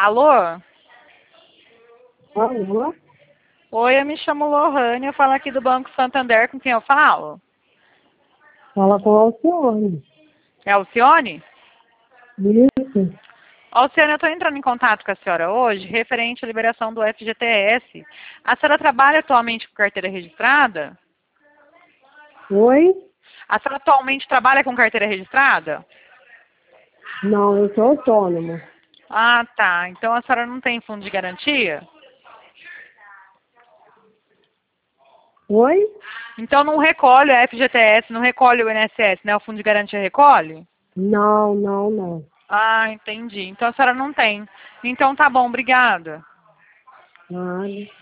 Alô? Alô? Oi, eu me chamo Lohane, eu falo aqui do Banco Santander, com quem eu falo? Fala com a Alcione. É a Alcione? Isso. Alcione, eu estou entrando em contato com a senhora hoje, referente à liberação do FGTS. A senhora trabalha atualmente com carteira registrada? Oi? A senhora atualmente trabalha com carteira registrada? Não, eu sou autônomo. Ah, tá. Então a senhora não tem fundo de garantia? Oi? Então não recolhe o FGTS, não recolhe o INSS, né? O fundo de garantia recolhe? Não, não, não. Ah, entendi. Então a senhora não tem. Então tá bom, obrigada. Nada.